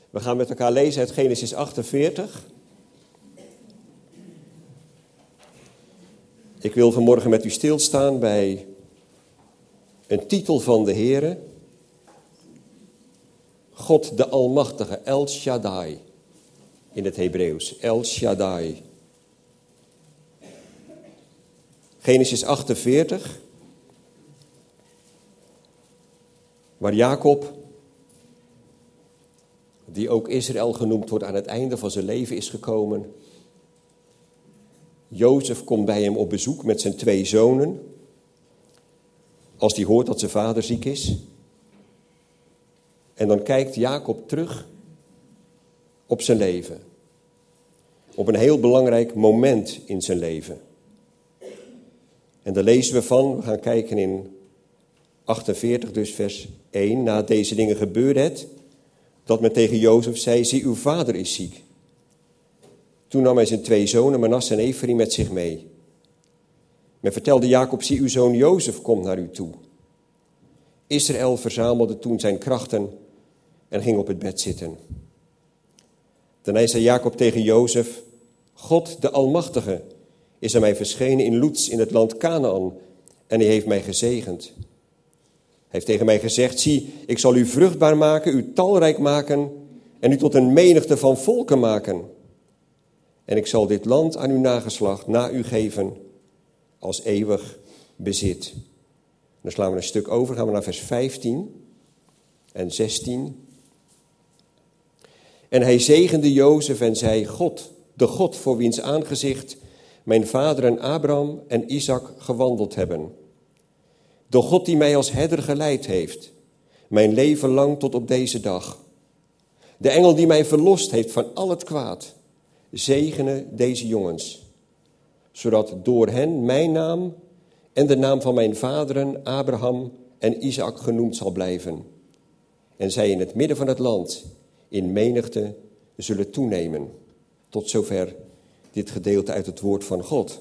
We gaan met elkaar lezen uit Genesis 48. Ik wil vanmorgen met u stilstaan bij een titel van de Heere. God de Almachtige, El Shaddai in het Hebreeuws. El Shaddai. Genesis 48, waar Jacob, die ook Israël genoemd wordt, aan het einde van zijn leven is gekomen. Jozef komt bij hem op bezoek met zijn 2 zonen, als hij hoort dat zijn vader ziek is. En dan kijkt Jacob terug op zijn leven. Op een heel belangrijk moment in zijn leven. En daar lezen we van, we gaan kijken in 48, dus vers 1. Na deze dingen gebeurde het, dat men tegen Jozef zei, zie, uw vader is ziek. Toen nam hij zijn 2 zonen, Manasse en Ephraim, met zich mee. Men vertelde Jacob, zie, uw zoon Jozef komt naar u toe. Israël verzamelde toen zijn krachten en ging op het bed zitten. Daarna zei Jacob tegen Jozef, God de Almachtige is aan mij verschenen in Loets in het land Kanaan en hij heeft mij gezegend. Hij heeft tegen mij gezegd, zie, ik zal u vruchtbaar maken, u talrijk maken en u tot een menigte van volken maken. En ik zal dit land aan uw nageslacht na u geven als eeuwig bezit. Dan slaan we een stuk over, gaan we naar vers 15 en 16. En hij zegende Jozef en zei, God, de God voor wiens aangezicht mijn vader en Abraham en Isaac gewandeld hebben. De God die mij als herder geleid heeft, mijn leven lang tot op deze dag. De engel die mij verlost heeft van al het kwaad, zegene deze jongens, zodat door hen mijn naam en de naam van mijn vaderen Abraham en Isaac genoemd zal blijven. En zij in het midden van het land in menigte zullen toenemen. Tot zover dit gedeelte uit het woord van God.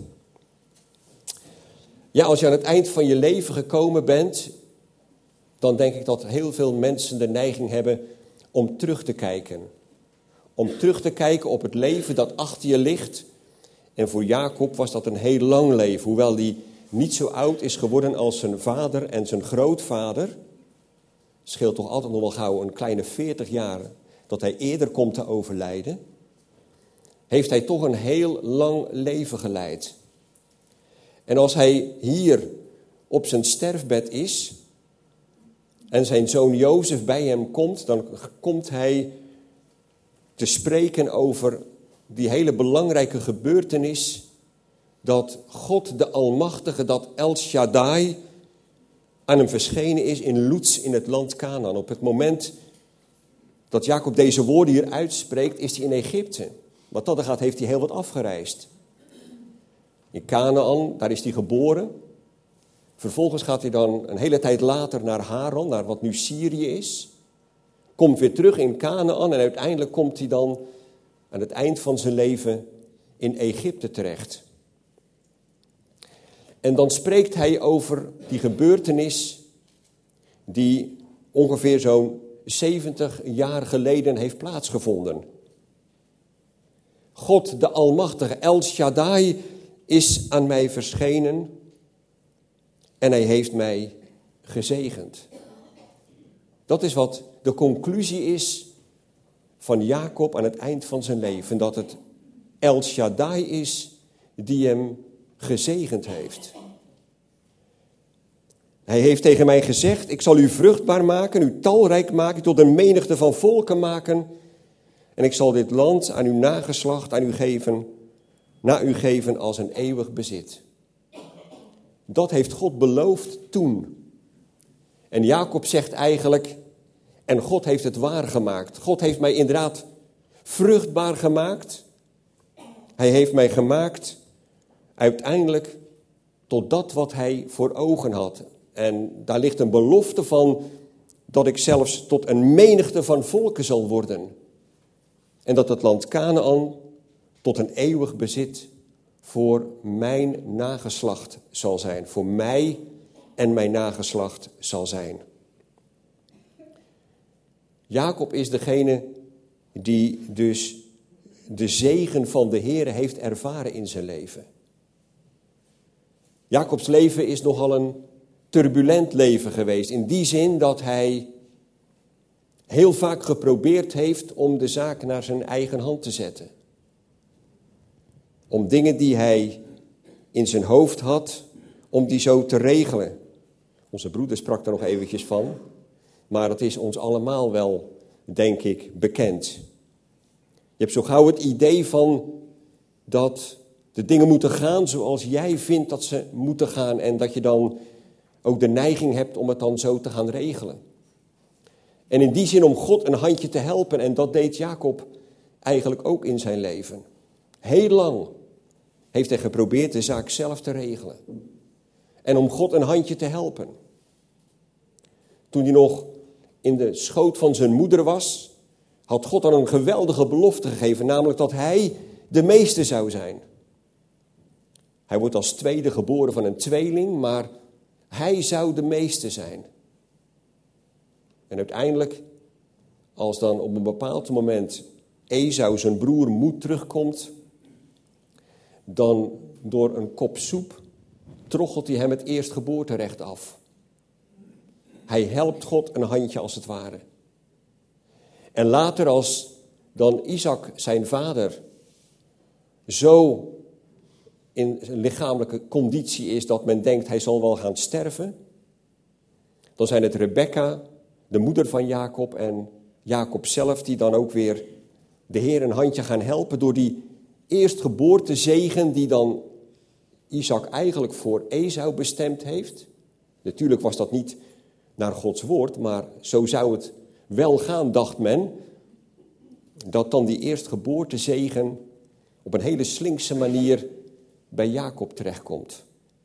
Ja, als je aan het eind van je leven gekomen bent, dan denk ik dat heel veel mensen de neiging hebben om terug te kijken. Om terug te kijken op het leven dat achter je ligt. En voor Jacob was dat een heel lang leven, hoewel hij niet zo oud is geworden als zijn vader en zijn grootvader. Scheelt toch altijd nog wel gauw een kleine 40 jaar dat hij eerder komt te overlijden. Heeft hij toch een heel lang leven geleid. En als hij hier op zijn sterfbed is en zijn zoon Jozef bij hem komt, dan komt hij te spreken over die hele belangrijke gebeurtenis dat God de Almachtige, dat El Shaddai, aan hem verschenen is in Loets in het land Kanaan. Op het moment dat Jacob deze woorden hier uitspreekt, is hij in Egypte. Wat dat er gaat, heeft hij heel wat afgereisd. In Kanaan, daar is hij geboren. Vervolgens gaat hij dan een hele tijd later naar Haran, naar wat nu Syrië is. Komt weer terug in Kanaan en uiteindelijk komt hij dan aan het eind van zijn leven in Egypte terecht. En dan spreekt hij over die gebeurtenis die ongeveer zo'n 70 jaar geleden heeft plaatsgevonden. God de Almachtige, El Shaddai, is aan mij verschenen en hij heeft mij gezegend. Dat is wat de conclusie is van Jacob aan het eind van zijn leven. Dat het El Shaddai is die hem gezegend heeft. Hij heeft tegen mij gezegd, ik zal u vruchtbaar maken, u talrijk maken, tot een menigte van volken maken. En ik zal dit land aan uw nageslacht, na u geven als een eeuwig bezit. Dat heeft God beloofd toen. En Jacob zegt eigenlijk, en God heeft het waargemaakt. God heeft mij inderdaad vruchtbaar gemaakt. Hij heeft mij gemaakt uiteindelijk tot dat wat hij voor ogen had. En daar ligt een belofte van dat ik zelfs tot een menigte van volken zal worden. En dat het land Kanaan tot een eeuwig bezit voor mijn nageslacht zal zijn. Voor mij en mijn nageslacht zal zijn. Jacob is degene die dus de zegen van de Heere heeft ervaren in zijn leven. Jacobs leven is nogal een turbulent leven geweest. In die zin dat hij heel vaak geprobeerd heeft om de zaak naar zijn eigen hand te zetten. Om dingen die hij in zijn hoofd had, om die zo te regelen. Onze broeder sprak daar nog eventjes van. Maar dat is ons allemaal wel, denk ik, bekend. Je hebt zo gauw het idee van dat de dingen moeten gaan zoals jij vindt dat ze moeten gaan. En dat je dan ook de neiging hebt om het dan zo te gaan regelen. En in die zin om God een handje te helpen. En dat deed Jacob eigenlijk ook in zijn leven. Heel lang heeft hij geprobeerd de zaak zelf te regelen. En om God een handje te helpen. Toen hij nog in de schoot van zijn moeder was, had God dan een geweldige belofte gegeven. Namelijk dat hij de meeste zou zijn. Hij wordt als tweede geboren van een tweeling, maar hij zou de meeste zijn. En uiteindelijk, als dan op een bepaald moment Esau, zijn broer, moed terugkomt, dan door een kop soep troggelt hij hem het eerstgeboorterecht af. Hij helpt God een handje als het ware. En later als dan Isaac, zijn vader, zo in zijn lichamelijke conditie is dat men denkt hij zal wel gaan sterven, dan zijn het Rebekka, de moeder van Jacob, en Jacob zelf die dan ook weer de Heer een handje gaan helpen door die eerstgeboortezegen die dan Isaac eigenlijk voor Esau bestemd heeft. Natuurlijk was dat niet naar Gods woord, maar zo zou het wel gaan, dacht men, dat dan die eerstgeboortezegen op een hele slinkse manier bij Jacob terechtkomt.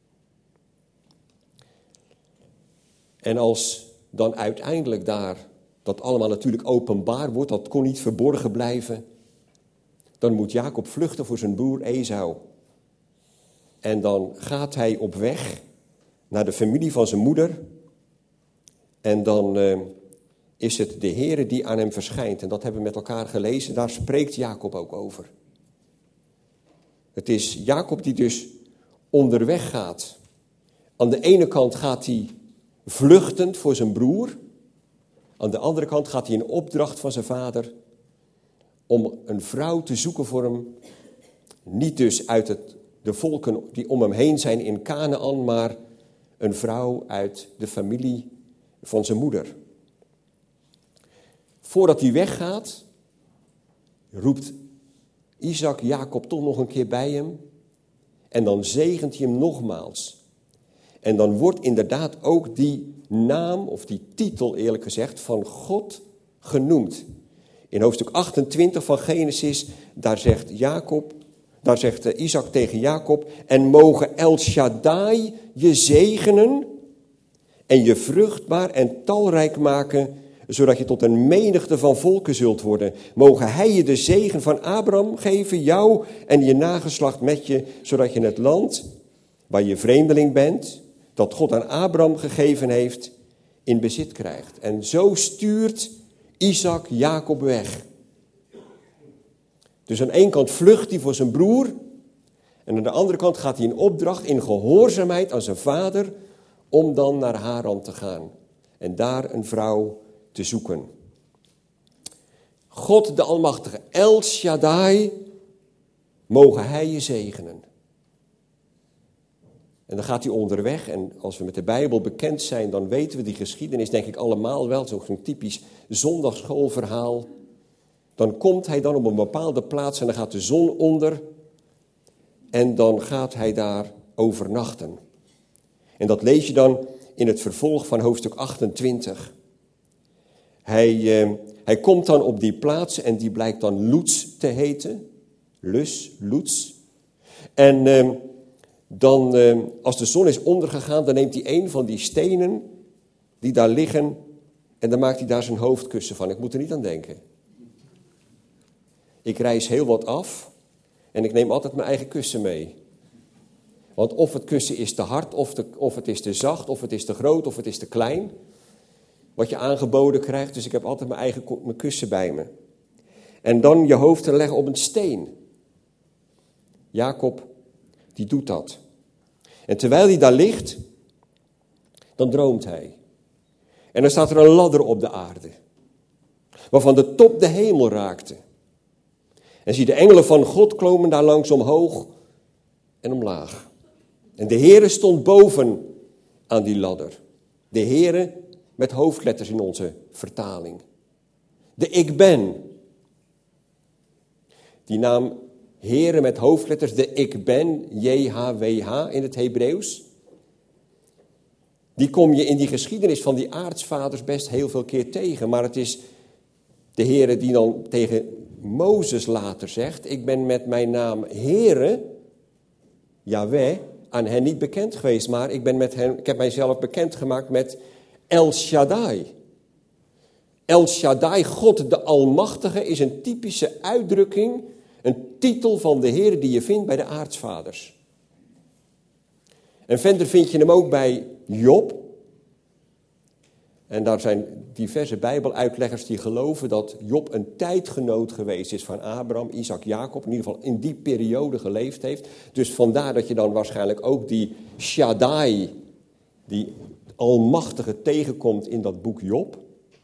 En als dan uiteindelijk daar dat allemaal natuurlijk openbaar wordt, dat kon niet verborgen blijven, dan moet Jacob vluchten voor zijn broer Esau. En dan gaat hij op weg naar de familie van zijn moeder. En dan is het de Heere die aan hem verschijnt. En dat hebben we met elkaar gelezen. Daar spreekt Jacob ook over. Het is Jacob die dus onderweg gaat. Aan de ene kant gaat hij vluchtend voor zijn broer. Aan de andere kant gaat hij in opdracht van zijn vader om een vrouw te zoeken voor hem. Niet dus uit de volken die om hem heen zijn in Kanaän, maar een vrouw uit de familie van zijn moeder. Voordat hij weggaat, roept Isaac Jacob toch nog een keer bij hem. En dan zegent hij hem nogmaals. En dan wordt inderdaad ook die naam, of die titel eerlijk gezegd, van God genoemd. In hoofdstuk 28 van Genesis, daar zegt Isaac tegen Jacob: en mogen El Shaddai je zegenen en je vruchtbaar en talrijk maken, zodat je tot een menigte van volken zult worden. Mogen hij je de zegen van Abraham geven, jou en je nageslacht met je, zodat je het land waar je vreemdeling bent, dat God aan Abraham gegeven heeft, in bezit krijgt. En zo stuurt Isaac Jacob weg. Dus aan één kant vlucht hij voor zijn broer, en aan de andere kant gaat hij in opdracht, in gehoorzaamheid aan zijn vader, om dan naar Haran te gaan en daar een vrouw te zoeken. God de Almachtige, El Shaddai, mogen hij je zegenen. En dan gaat hij onderweg, en als we met de Bijbel bekend zijn, dan weten we die geschiedenis denk ik allemaal wel, zo'n typisch zondagschoolverhaal. Dan komt hij dan op een bepaalde plaats en dan gaat de zon onder en dan gaat hij daar overnachten. En dat lees je dan in het vervolg van hoofdstuk 28. Hij komt dan op die plaats en die blijkt dan Luz te heten. Luz. En dan, als de zon is ondergegaan, dan neemt hij een van die stenen die daar liggen en dan maakt hij daar zijn hoofdkussen van. Ik moet er niet aan denken. Ik reis heel wat af en ik neem altijd mijn eigen kussen mee. Want of het kussen is te hard, of het is te zacht, of het is te groot, of het is te klein. Wat je aangeboden krijgt, dus ik heb altijd mijn kussen bij me. en dan je hoofd te leggen op een steen. Jacob, die doet dat. En terwijl hij daar ligt, dan droomt hij. En dan staat er een ladder op de aarde, waarvan de top de hemel raakte. En zie de engelen van God klommen daar langs omhoog en omlaag. En de Heere stond boven aan die ladder. De Heere met hoofdletters in onze vertaling. De Ik Ben. Die naam Heere met hoofdletters, de Ik Ben, JHWH in het Hebreeuws. Die kom je in die geschiedenis van die aartsvaders best heel veel keer tegen. Maar het is de Heere die dan tegen Mozes later zegt: ik ben met mijn naam Heere, Yahweh, aan hen niet bekend geweest. Maar ik heb mijzelf bekendgemaakt met El Shaddai. El Shaddai, God de Almachtige, is een typische uitdrukking, een titel van de Heere die je vindt bij de aartsvaders. En verder vind je hem ook bij Job. En daar zijn diverse Bijbeluitleggers die geloven dat Job een tijdgenoot geweest is van Abraham, Isaac, Jacob. In ieder geval in die periode geleefd heeft. Dus vandaar dat je dan waarschijnlijk ook die Shaddai, die Almachtige, tegenkomt in dat boek Job.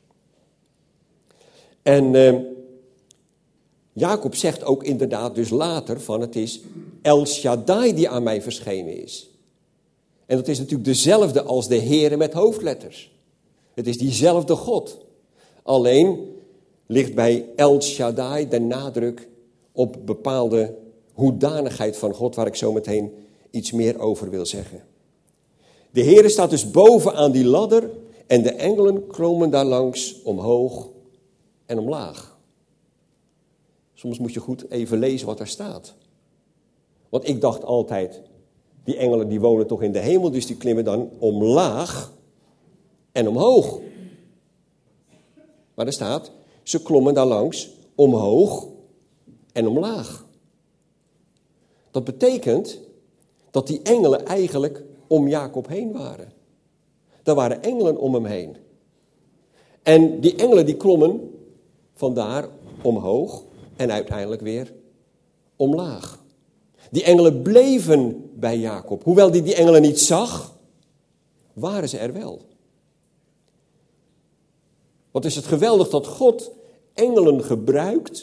En Jacob zegt ook inderdaad dus later van: het is El Shaddai die aan mij verschenen is. En dat is natuurlijk dezelfde als de Heere met hoofdletters. Het is diezelfde God. Alleen ligt bij El Shaddai de nadruk op bepaalde hoedanigheid van God, waar ik zo meteen iets meer over wil zeggen. De Heere staat dus boven aan die ladder en de engelen klommen daar langs omhoog en omlaag. Soms moet je goed even lezen wat er staat. Want ik dacht altijd, die engelen die wonen toch in de hemel, dus die klimmen dan omlaag en omhoog. Maar er staat, ze klommen daar langs omhoog en omlaag. Dat betekent dat die engelen eigenlijk om Jacob heen waren. Er waren engelen om hem heen. En die engelen die klommen vandaar omhoog en uiteindelijk weer omlaag. Die engelen bleven bij Jacob. Hoewel die engelen niet zag, waren ze er wel. Wat is het geweldig dat God engelen gebruikt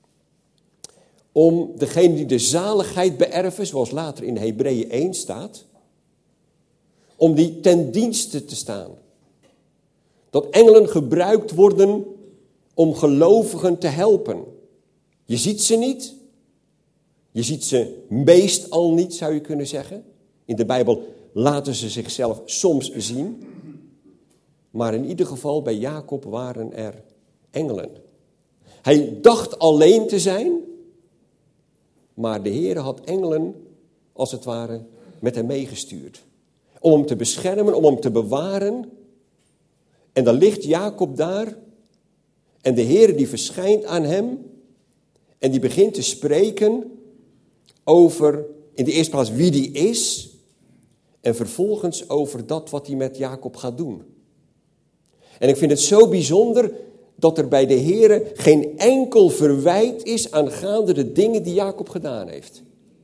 om degene die de zaligheid beërven, zoals later in Hebreeën 1 staat, om die ten dienste te staan. Dat engelen gebruikt worden om gelovigen te helpen. Je ziet ze niet. Je ziet ze meestal niet, zou je kunnen zeggen. In de Bijbel laten ze zichzelf soms zien. Maar in ieder geval bij Jacob waren er engelen. Hij dacht alleen te zijn, maar de Heere had engelen, als het ware, met hem meegestuurd. Om hem te beschermen, om hem te bewaren. En dan ligt Jacob daar en de Heere die verschijnt aan hem en die begint te spreken over in de eerste plaats wie die is en vervolgens over dat wat hij met Jacob gaat doen. En ik vind het zo bijzonder dat er bij de Heere geen enkel verwijt is aangaande de dingen die Jacob gedaan heeft.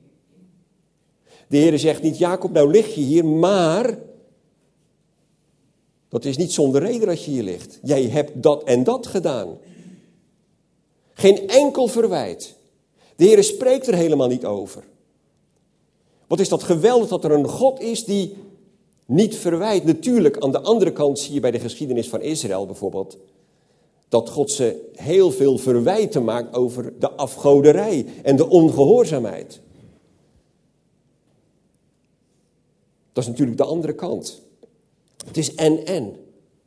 De Heere zegt niet, Jacob, nou lig je hier, maar dat is niet zonder reden dat je hier ligt. Jij hebt dat en dat gedaan. Geen enkel verwijt. De Heere spreekt er helemaal niet over. Wat is dat geweldig dat er een God is die niet verwijt. Natuurlijk, aan de andere kant zie je bij de geschiedenis van Israël bijvoorbeeld dat God ze heel veel verwijten maakt over de afgoderij en de ongehoorzaamheid. Dat is natuurlijk de andere kant. Het is en.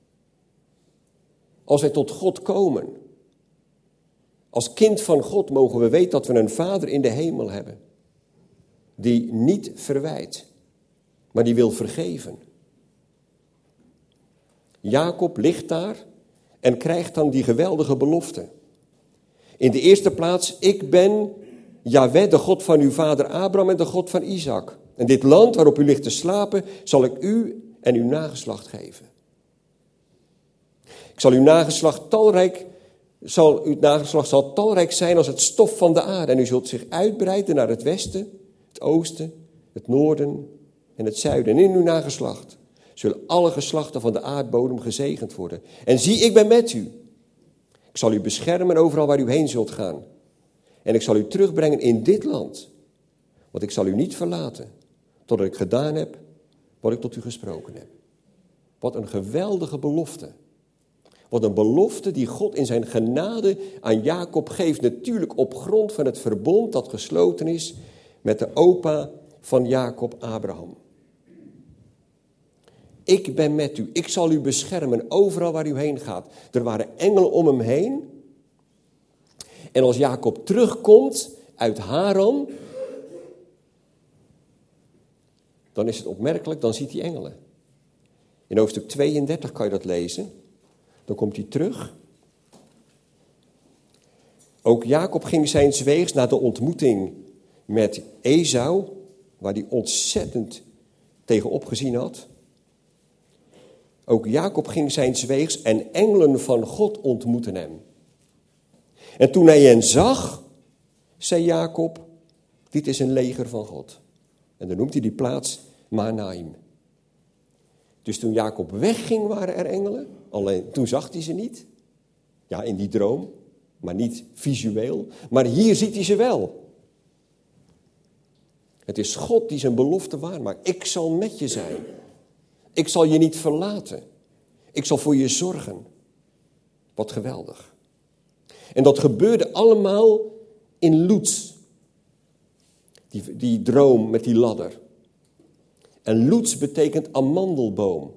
Als wij tot God komen, als kind van God mogen we weten dat we een Vader in de hemel hebben. Die niet verwijt, maar die wil vergeven. Jacob ligt daar en krijgt dan die geweldige belofte. In de eerste plaats, ik ben Yahweh, de God van uw vader Abraham en de God van Isaac. En dit land waarop u ligt te slapen, zal ik u en uw nageslacht geven. Ik zal uw nageslacht talrijk uw nageslacht zal talrijk zijn als het stof van de aarde. En u zult zich uitbreiden naar het westen, het oosten, het noorden en het zuiden. En in uw nageslacht zullen alle geslachten van de aardbodem gezegend worden. En zie, ik ben met u. Ik zal u beschermen overal waar u heen zult gaan. En ik zal u terugbrengen in dit land. Want ik zal u niet verlaten, totdat ik gedaan heb wat ik tot u gesproken heb. Wat een geweldige belofte. Wat een belofte die God in zijn genade aan Jacob geeft. Natuurlijk op grond van het verbond dat gesloten is met de opa van Jacob, Abraham. Ik ben met u. Ik zal u beschermen overal waar u heen gaat. Er waren engelen om hem heen. En als Jacob terugkomt uit Haran, dan is het opmerkelijk, dan ziet hij engelen. In hoofdstuk 32 kan je dat lezen. Dan komt hij terug. Ook Jacob ging zijns weegs na de ontmoeting met Esau, waar hij ontzettend tegenop gezien had. Ook Jacob ging zijns weegs en engelen van God ontmoetten hem. En toen hij hen zag, zei Jacob, dit is een leger van God. En dan noemt hij die plaats Mahanaim. Dus toen Jacob wegging waren er engelen, alleen toen zag hij ze niet. Ja, in die droom, maar niet visueel. Maar hier ziet hij ze wel. Het is God die zijn belofte waarmaakt. Ik zal met je zijn. Ik zal je niet verlaten. Ik zal voor je zorgen. Wat geweldig. En dat gebeurde allemaal in Luz. Die droom met die ladder. En Luz betekent amandelboom.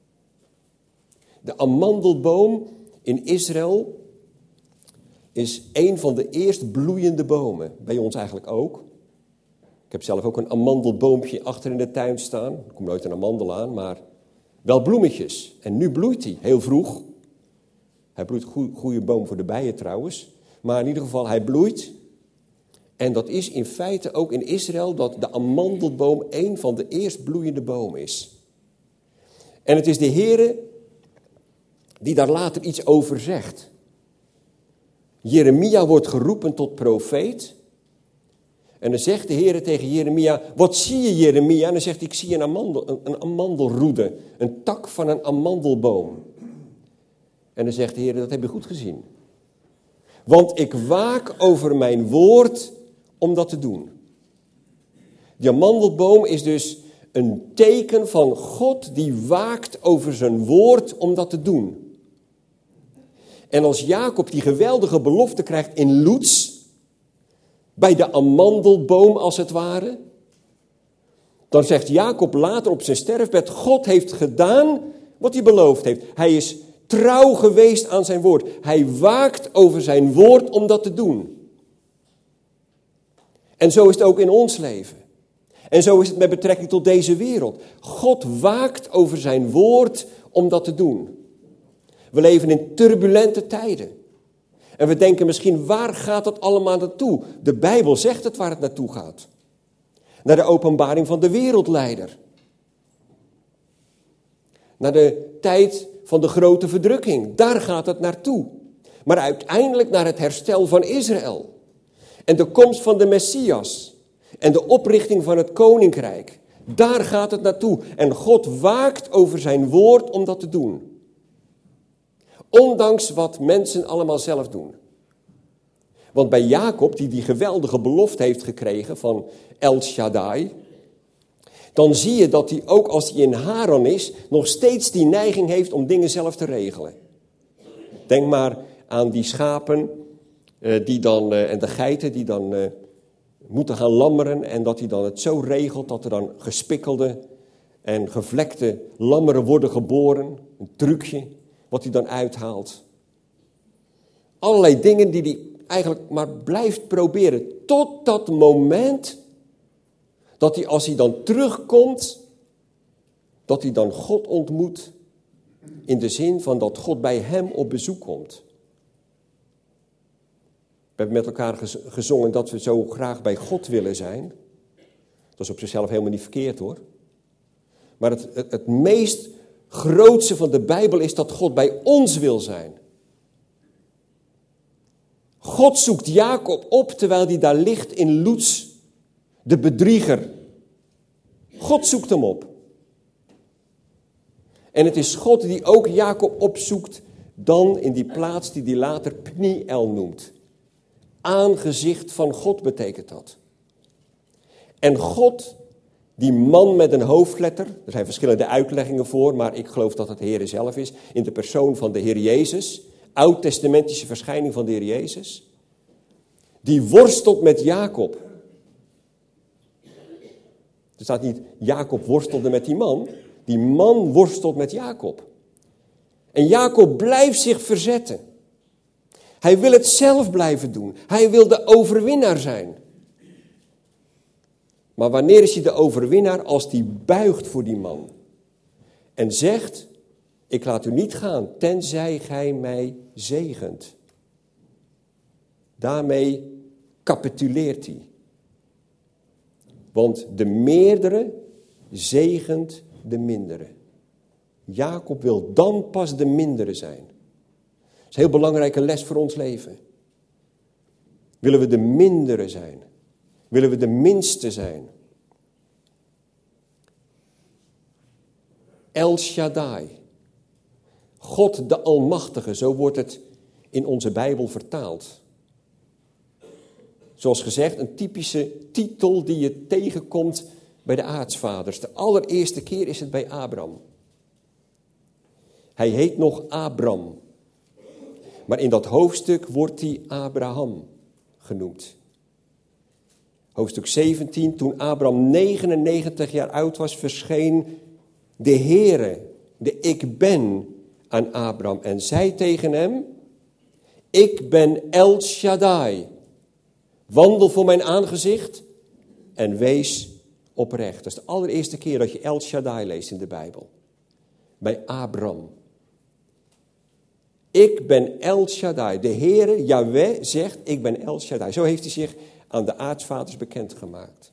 De amandelboom in Israël is een van de eerst bloeiende bomen. Bij ons eigenlijk ook. Ik heb zelf ook een amandelboompje achter in de tuin staan. Er komt nooit een amandel aan, maar wel bloemetjes. En nu bloeit hij, heel vroeg. Hij bloeit goede boom voor de bijen trouwens. Maar in ieder geval, hij bloeit. En dat is in feite ook in Israël dat de amandelboom een van de eerst bloeiende bomen is. En het is de Heere die daar later iets over zegt. Jeremia wordt geroepen tot profeet. En dan zegt de Heere tegen Jeremia, wat zie je Jeremia? En dan zegt hij, ik zie een amandelroede, een tak van een amandelboom. En dan zegt de Heere, dat heb je goed gezien. Want ik waak over mijn woord om dat te doen. Die amandelboom is dus een teken van God die waakt over zijn woord om dat te doen. En als Jacob die geweldige belofte krijgt in Luz, bij de amandelboom als het ware, dan zegt Jacob later op zijn sterfbed, God heeft gedaan wat hij beloofd heeft. Hij is trouw geweest aan zijn woord. Hij waakt over zijn woord om dat te doen. En zo is het ook in ons leven. En zo is het met betrekking tot deze wereld. God waakt over zijn woord om dat te doen. We leven in turbulente tijden. En we denken misschien, waar gaat dat allemaal naartoe? De Bijbel zegt het waar het naartoe gaat. Naar de openbaring van de wereldleider. Naar de tijd van de grote verdrukking. Daar gaat het naartoe. Maar uiteindelijk naar het herstel van Israël. En de komst van de Messias. En de oprichting van het koninkrijk. Daar gaat het naartoe. En God waakt over zijn woord om dat te doen. Ondanks wat mensen allemaal zelf doen. Want bij Jacob, die geweldige belofte heeft gekregen van El Shaddai, dan zie je dat hij ook als hij in Haran is, nog steeds die neiging heeft om dingen zelf te regelen. Denk maar aan die schapen en de geiten die dan moeten gaan lammeren en dat hij dan het zo regelt dat er dan gespikkelde en gevlekte lammeren worden geboren. Een trucje wat hij dan uithaalt. Allerlei dingen die hij eigenlijk maar blijft proberen. Tot dat moment dat hij, als hij dan terugkomt, dat hij dan God ontmoet. In de zin van dat God bij hem op bezoek komt. We hebben met elkaar gezongen dat we zo graag bij God willen zijn. Dat is op zichzelf helemaal niet verkeerd hoor. Maar het meest grootste van de Bijbel is dat God bij ons wil zijn. God zoekt Jacob op terwijl hij daar ligt in Loets, de bedrieger. God zoekt hem op. En het is God die ook Jacob opzoekt dan in die plaats die hij later Pniel noemt. Aangezicht van God betekent dat. En God, die man met een hoofdletter, er zijn verschillende uitleggingen voor, maar ik geloof dat het de Heer zelf is, in de persoon van de Heer Jezus, oud-testamentische verschijning van de Heer Jezus, die worstelt met Jacob. Er staat niet, Jacob worstelde met die man worstelt met Jacob. En Jacob blijft zich verzetten. Hij wil het zelf blijven doen. Hij wil de overwinnaar zijn. Maar wanneer is hij de overwinnaar? Als hij buigt voor die man. En zegt, ik laat u niet gaan, tenzij gij mij zegent. Daarmee capituleert hij. Want de meerdere zegent de mindere. Jacob wil dan pas de mindere zijn. Dat is een heel belangrijke les voor ons leven. Willen we de mindere zijn? Willen we de minste zijn? El Shaddai. God de Almachtige, zo wordt het in onze Bijbel vertaald. Zoals gezegd, een typische titel die je tegenkomt bij de aartsvaders. De allereerste keer is het bij Abraham. Hij heet nog Abram. Maar in dat hoofdstuk wordt hij Abraham genoemd. Hoofdstuk 17, toen Abraham 99 jaar oud was, verscheen de Heere, de Ik Ben, aan Abraham en zei tegen hem, ik ben El Shaddai, wandel voor mijn aangezicht en wees oprecht. Dat is de allereerste keer dat je El Shaddai leest in de Bijbel. Bij Abraham. Ik ben El Shaddai. De Heere, Yahweh, zegt, ik ben El Shaddai. Zo heeft hij zich aan de aartsvaders bekendgemaakt.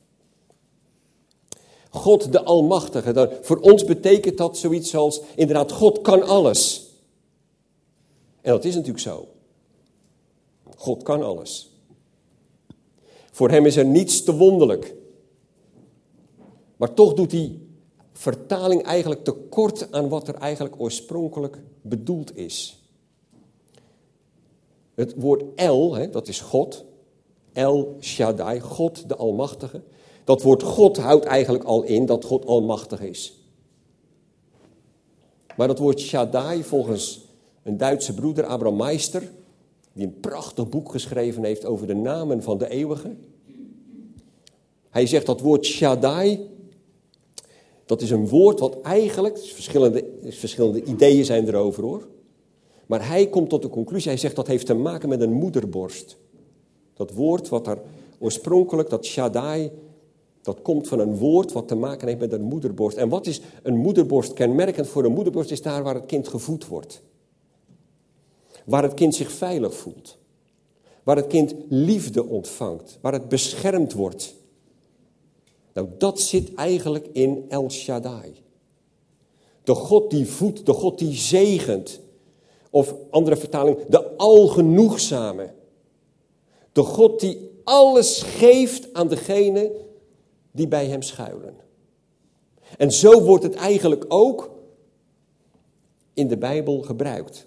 God de Almachtige. Voor ons betekent dat zoiets als, inderdaad, God kan alles. En dat is natuurlijk zo. God kan alles. Voor hem is er niets te wonderlijk. Maar toch doet die vertaling eigenlijk tekort aan wat er eigenlijk oorspronkelijk bedoeld is. Het woord El, dat is God. El Shaddai, God de Almachtige. Dat woord God houdt eigenlijk al in dat God almachtig is. Maar dat woord Shaddai, volgens een Duitse broeder, Abraham Meister, die een prachtig boek geschreven heeft over de namen van de eeuwige. Hij zegt dat woord Shaddai, dat is een woord wat eigenlijk, verschillende ideeën zijn erover hoor. Maar hij komt tot de conclusie, hij zegt dat heeft te maken met een moederborst. Dat woord wat er oorspronkelijk, dat Shaddai, dat komt van een woord wat te maken heeft met een moederborst. En wat is een moederborst? Kenmerkend voor een moederborst is daar waar het kind gevoed wordt. Waar het kind zich veilig voelt. Waar het kind liefde ontvangt. Waar het beschermd wordt. Nou, dat zit eigenlijk in El Shaddai. De God die voedt, de God die zegent. Of andere vertaling, de algenoegzame. De God die alles geeft aan degene die bij hem schuilen. En zo wordt het eigenlijk ook in de Bijbel gebruikt.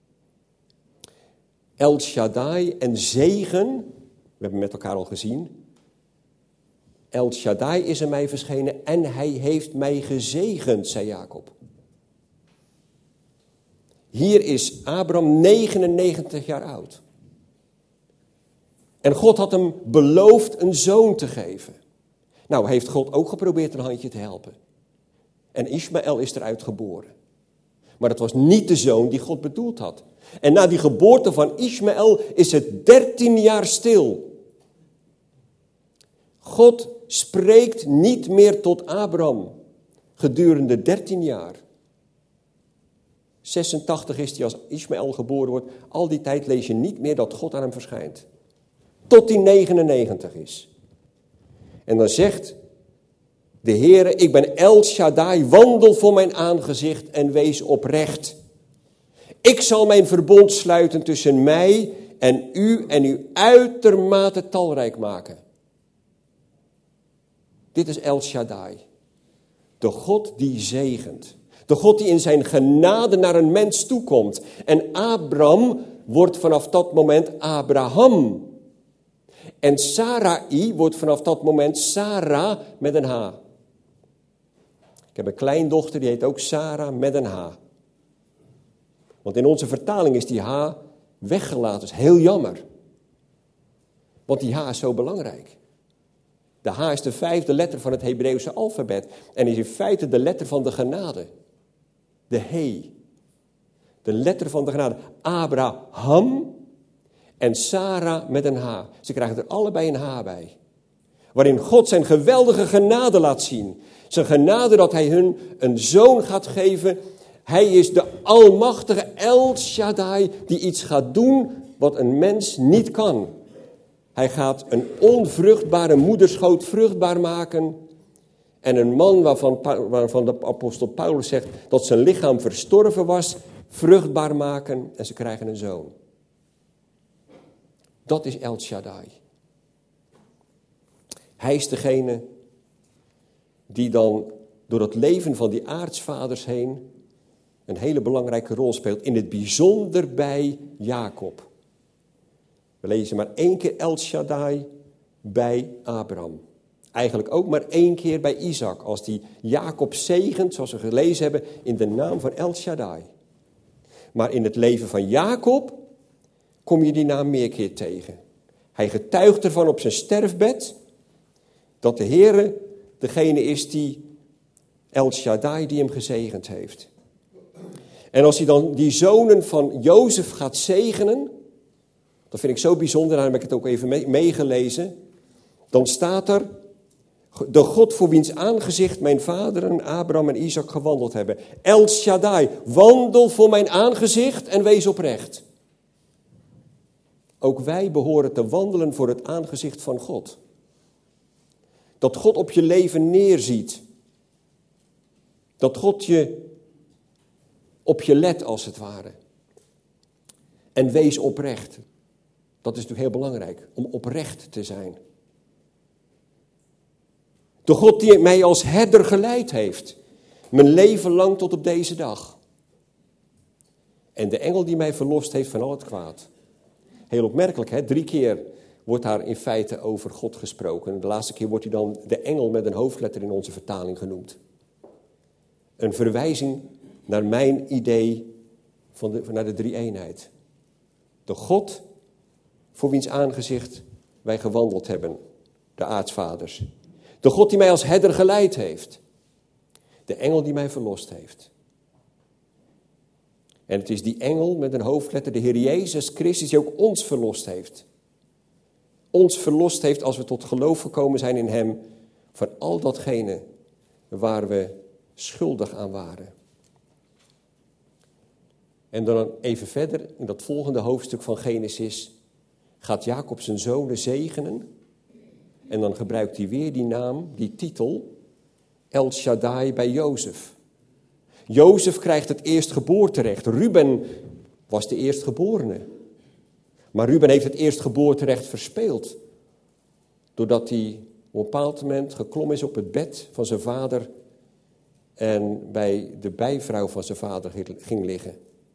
El Shaddai en zegen, we hebben met elkaar al gezien. El Shaddai is in mij verschenen en hij heeft mij gezegend, zei Jacob. Hier is Abraham 99 jaar oud. En God had hem beloofd een zoon te geven. Nou, heeft God ook geprobeerd een handje te helpen. En Ismaël is eruit geboren. Maar dat was niet de zoon die God bedoeld had. En na die geboorte van Ismaël is het 13 jaar stil. God spreekt niet meer tot Abraham gedurende 13 jaar. 86 is hij als Ismaël geboren wordt. Al die tijd lees je niet meer dat God aan hem verschijnt. Tot hij 99 is. En dan zegt de Heere, ik ben El Shaddai, wandel voor mijn aangezicht en wees oprecht. Ik zal mijn verbond sluiten tussen mij en u uitermate talrijk maken. Dit is El Shaddai. De God die zegent. De God die in zijn genade naar een mens toekomt. En Abram wordt vanaf dat moment Abraham. En Sarai wordt vanaf dat moment Sarah met een H. Ik heb een kleindochter, die heet ook Sarah met een H. Want in onze vertaling is die H weggelaten. Dat is heel jammer. Want die H is zo belangrijk. De H is de 5e letter van het Hebreeuwse alfabet. En is in feite de letter van de genade. De He. De letter van de genade. Abraham en Sarah met een H. Ze krijgen er allebei een H bij. Waarin God zijn geweldige genade laat zien. Zijn genade dat hij hun een zoon gaat geven. Hij is de almachtige El Shaddai die iets gaat doen wat een mens niet kan. Hij gaat een onvruchtbare moederschoot vruchtbaar maken. En een man waarvan de apostel Paulus zegt dat zijn lichaam verstorven was, vruchtbaar maken. En ze krijgen een zoon. Dat is El Shaddai. Hij is degene die dan door het leven van die aartsvaders heen een hele belangrijke rol speelt. In het bijzonder bij Jacob. We lezen maar 1 keer El Shaddai bij Abraham. Eigenlijk ook maar 1 keer bij Isaac. Als die Jacob zegent, zoals we gelezen hebben, in de naam van El Shaddai. Maar in het leven van Jacob kom je die naam meer keer tegen. Hij getuigt ervan op zijn sterfbed dat de Heere degene is die El Shaddai die hem gezegend heeft. En als hij dan die zonen van Jozef gaat zegenen, dat vind ik zo bijzonder, daarom heb ik het ook even meegelezen. Dan staat er, de God voor wiens aangezicht mijn vaderen Abraham en Isaac gewandeld hebben. El Shaddai, wandel voor mijn aangezicht en wees oprecht. Ook wij behoren te wandelen voor het aangezicht van God. Dat God op je leven neerziet. Dat God op je let als het ware. En wees oprecht. Dat is natuurlijk heel belangrijk, om oprecht te zijn. De God die mij als herder geleid heeft. Mijn leven lang tot op deze dag. En de engel die mij verlost heeft van al het kwaad. Heel opmerkelijk, hè? 3 keer wordt daar in feite over God gesproken. De laatste keer wordt hij dan de engel met een hoofdletter in onze vertaling genoemd. Een verwijzing naar mijn idee naar de drie-eenheid. De God voor wiens aangezicht wij gewandeld hebben, de aartsvaders. De God die mij als herder geleid heeft. De engel die mij verlost heeft. En het is die engel met een hoofdletter, de Heer Jezus Christus, die ook ons verlost heeft. Ons verlost heeft als we tot geloof gekomen zijn in hem, van al datgene waar we schuldig aan waren. En dan even verder, in dat volgende hoofdstuk van Genesis, gaat Jacob zijn zonen zegenen. En dan gebruikt hij weer die naam, die titel, El Shaddai bij Jozef. Jozef krijgt het eerstgeboorterecht. Ruben was de eerstgeborene. Maar Ruben heeft het eerstgeboorterecht verspeeld. Doordat hij op een bepaald moment geklommen is op het bed van zijn vader en bij de bijvrouw van zijn vader ging liggen.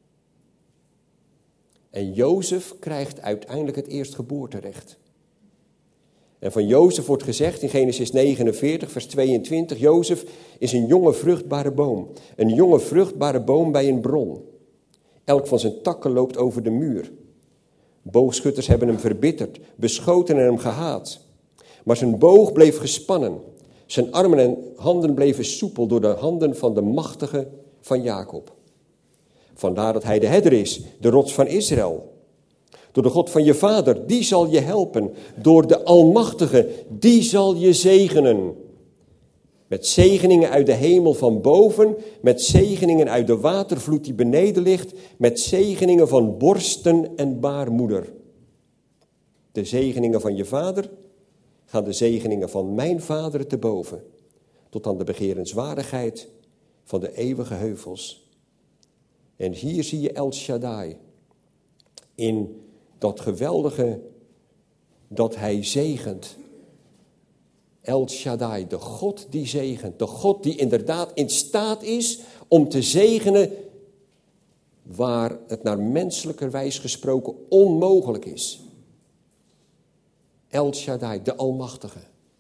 En Jozef krijgt uiteindelijk het eerstgeboorterecht. En van Jozef wordt gezegd in Genesis 49, vers 22... Jozef is een jonge vruchtbare boom. Een jonge vruchtbare boom bij een bron. Elk van zijn takken loopt over de muur. Boogschutters hebben hem verbitterd, beschoten en hem gehaat. Maar zijn boog bleef gespannen. Zijn armen en handen bleven soepel door de handen van de machtige van Jacob. Vandaar dat hij de herder is, de rots van Israël. Door de God van je vader, die zal je helpen. Door de Almachtige, die zal je zegenen. Met zegeningen uit de hemel van boven, met zegeningen uit de watervloed die beneden ligt, met zegeningen van borsten en baarmoeder. De zegeningen van je vader gaan de zegeningen van mijn vader te boven, tot aan de begerenswaardigheid van de eeuwige heuvels. En hier zie je El Shaddai in dat geweldige dat hij zegent. El Shaddai, de God die zegent. De God die inderdaad in staat is om te zegenen waar het naar menselijkerwijs gesproken onmogelijk is. El Shaddai, de Almachtige.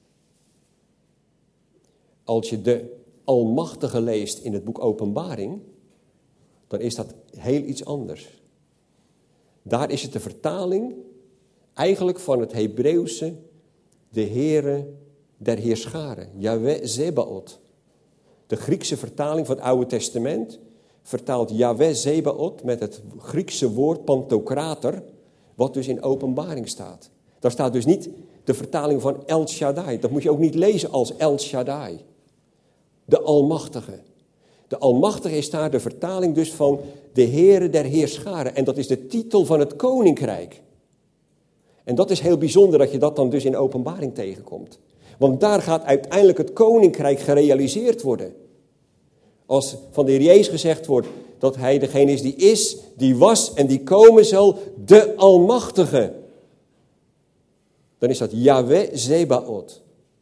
Als je de Almachtige leest in het boek Openbaring, dan is dat heel iets anders. Daar is het de vertaling eigenlijk van het Hebreeuwse, de Heere der Heerscharen, Yahweh Zebaot. De Griekse vertaling van het Oude Testament vertaalt Yahweh Zebaot met het Griekse woord pantokrator, wat dus in Openbaring staat. Daar staat dus niet de vertaling van El Shaddai. Dat moet je ook niet lezen als El Shaddai. De Almachtige. De Almachtige is daar de vertaling dus van de Heere der Heerscharen. En dat is de titel van het koninkrijk. En dat is heel bijzonder dat je dat dan dus in Openbaring tegenkomt. Want daar gaat uiteindelijk het koninkrijk gerealiseerd worden. Als van de Heer Jezus gezegd wordt dat hij degene is, die was en die komen zal, de Almachtige. Dan is dat Yahweh Zebaot.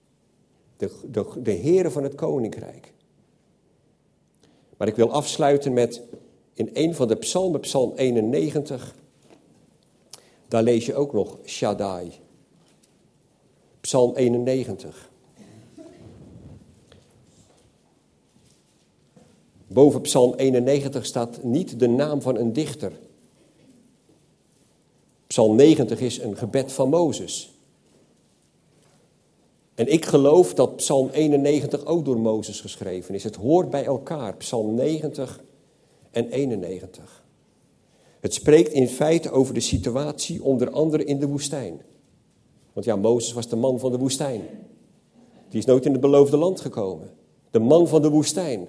De Heere van het koninkrijk. Maar ik wil afsluiten met in een van de psalmen, psalm 91. Daar lees je ook nog Shaddai. Psalm 91. Boven psalm 91 staat niet de naam van een dichter. Psalm 90 is een gebed van Mozes. En ik geloof dat psalm 91 ook door Mozes geschreven is. Het hoort bij elkaar, psalm 90 en 91. Het spreekt in feite over de situatie onder andere in de woestijn. Want ja, Mozes was de man van de woestijn. Die is nooit in het beloofde land gekomen. De man van de woestijn.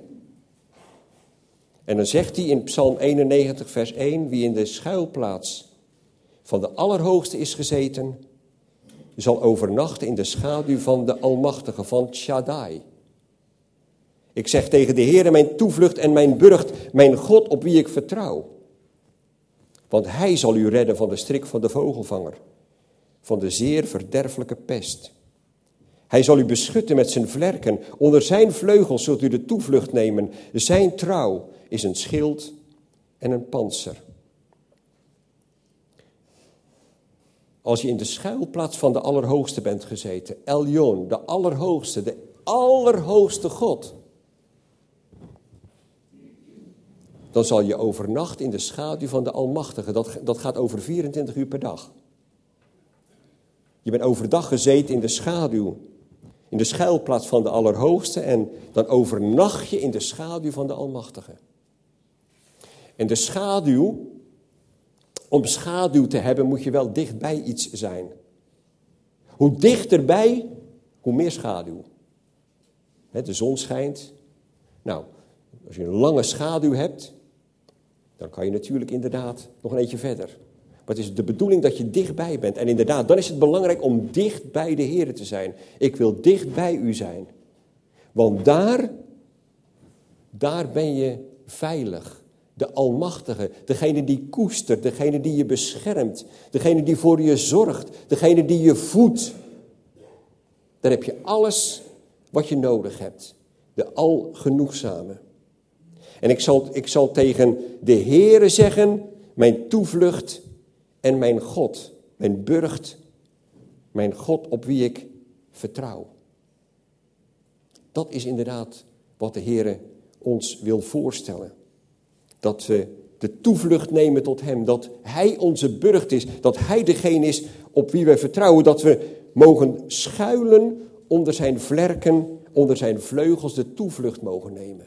En dan zegt hij in psalm 91 vers 1, wie in de schuilplaats van de Allerhoogste is gezeten, zal overnachten in de schaduw van de Almachtige, van Shaddai. Ik zeg tegen de Heere mijn toevlucht en mijn burcht, mijn God op wie ik vertrouw. Want hij zal u redden van de strik van de vogelvanger, van de zeer verderfelijke pest. Hij zal u beschutten met zijn vlerken, onder zijn vleugels zult u de toevlucht nemen. Zijn trouw is een schild en een pantser. Als je in de schuilplaats van de Allerhoogste bent gezeten, Elyon, de Allerhoogste God, dan zal je overnachten in de schaduw van de Almachtige. Dat gaat over 24 uur per dag. Je bent overdag gezeten in de schaduw, in de schuilplaats van de Allerhoogste en dan overnacht je in de schaduw van de Almachtige. En de schaduw, om schaduw te hebben moet je wel dichtbij iets zijn. Hoe dichterbij, hoe meer schaduw. De zon schijnt. Nou, als je een lange schaduw hebt, dan kan je natuurlijk inderdaad nog een eentje verder. Maar het is de bedoeling dat je dichtbij bent. En inderdaad, dan is het belangrijk om dicht bij de Heer te zijn. Ik wil dicht bij u zijn. Want daar ben je veilig. De Almachtige, degene die koestert, degene die je beschermt, degene die voor je zorgt, degene die je voedt. Daar heb je alles wat je nodig hebt. De Algenoegzame. En ik zal tegen de Heere zeggen, mijn toevlucht en mijn God, mijn burcht, mijn God op wie ik vertrouw. Dat is inderdaad wat de Heere ons wil voorstellen. Dat we de toevlucht nemen tot hem, dat hij onze burcht is, dat hij degene is op wie wij vertrouwen, dat we mogen schuilen onder zijn vlerken, onder zijn vleugels de toevlucht mogen nemen.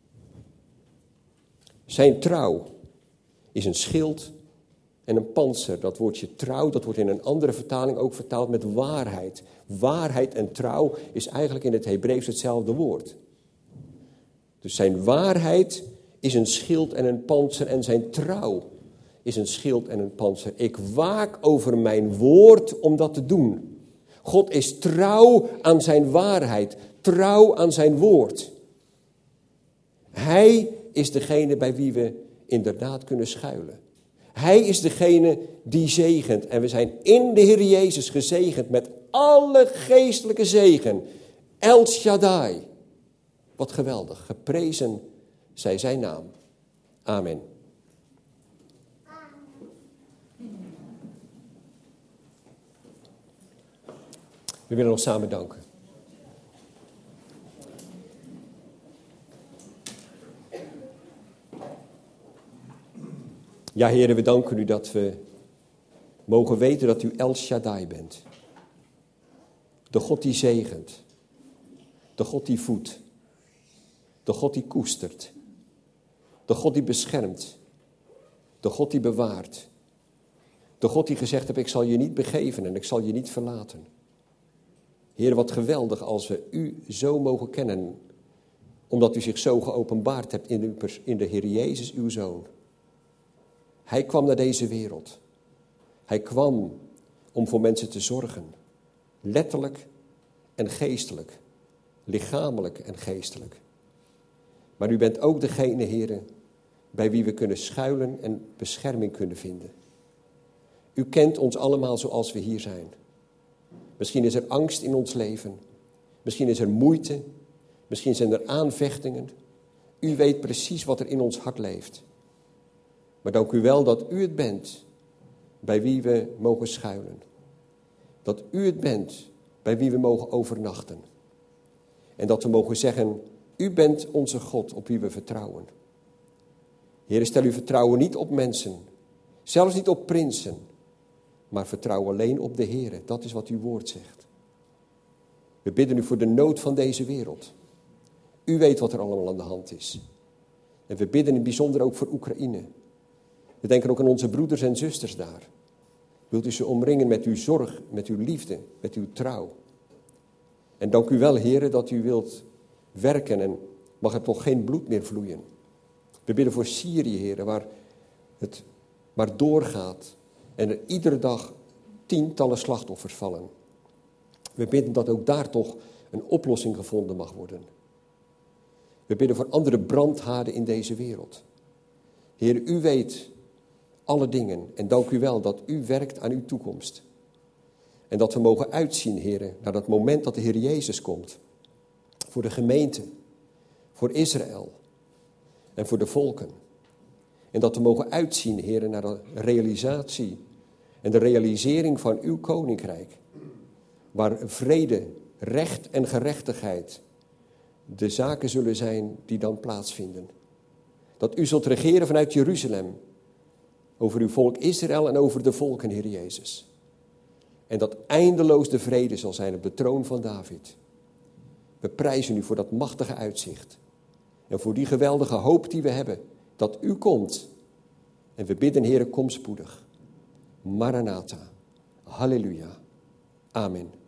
Zijn trouw is een schild en een pantser. Dat woordje trouw, dat wordt in een andere vertaling ook vertaald met waarheid. Waarheid en trouw is eigenlijk in het Hebreeuws hetzelfde woord. Dus zijn waarheid is een schild en een pantser en zijn trouw is een schild en een pantser. Ik waak over mijn woord om dat te doen. God is trouw aan zijn waarheid, trouw aan zijn woord. Hij is degene bij wie we inderdaad kunnen schuilen. Hij is degene die zegent. En we zijn in de Heer Jezus gezegend met alle geestelijke zegen. El Shaddai. Wat geweldig. Geprezen zij zijn naam. Amen. We willen nog samen danken. Ja, heren, we danken u dat we mogen weten dat u El Shaddai bent. De God die zegent. De God die voedt. De God die koestert. De God die beschermt. De God die bewaart. De God die gezegd heeft, ik zal je niet begeven en ik zal je niet verlaten. Heer, wat geweldig als we u zo mogen kennen, omdat u zich zo geopenbaard hebt in de Heer Jezus, uw Zoon. Hij kwam naar deze wereld. Hij kwam om voor mensen te zorgen. Letterlijk en geestelijk. Lichamelijk en geestelijk. Maar u bent ook degene, Heer, bij wie we kunnen schuilen en bescherming kunnen vinden. U kent ons allemaal zoals we hier zijn. Misschien is er angst in ons leven. Misschien is er moeite. Misschien zijn er aanvechtingen. U weet precies wat er in ons hart leeft. Maar dank u wel dat u het bent bij wie we mogen schuilen. Dat u het bent bij wie we mogen overnachten. En dat we mogen zeggen, u bent onze God op wie we vertrouwen. Heer, stel uw vertrouwen niet op mensen. Zelfs niet op prinsen. Maar vertrouw alleen op de Heer. Dat is wat uw woord zegt. We bidden u voor de nood van deze wereld. U weet wat er allemaal aan de hand is. En we bidden in het bijzonder ook voor Oekraïne. We denken ook aan onze broeders en zusters daar. Wilt u ze omringen met uw zorg, met uw liefde, met uw trouw. En dank u wel, Heer, dat u wilt werken en mag er toch geen bloed meer vloeien. We bidden voor Syrië, Heer, waar het maar doorgaat en er iedere dag tientallen slachtoffers vallen. We bidden dat ook daar toch een oplossing gevonden mag worden. We bidden voor andere brandhaarden in deze wereld. Heer, u weet alle dingen en dank u wel dat u werkt aan uw toekomst. En dat we mogen uitzien, Heer, naar dat moment dat de Heer Jezus komt. Voor de gemeente, voor Israël en voor de volken. En dat we mogen uitzien, Heer, naar de realisatie en de realisering van uw koninkrijk. Waar vrede, recht en gerechtigheid de zaken zullen zijn die dan plaatsvinden. Dat u zult regeren vanuit Jeruzalem over uw volk Israël en over de volken, Heer Jezus. En dat eindeloos de vrede zal zijn op de troon van David. We prijzen u voor dat machtige uitzicht. En voor die geweldige hoop die we hebben, dat u komt. En we bidden, Heer, kom spoedig. Maranatha. Halleluja. Amen.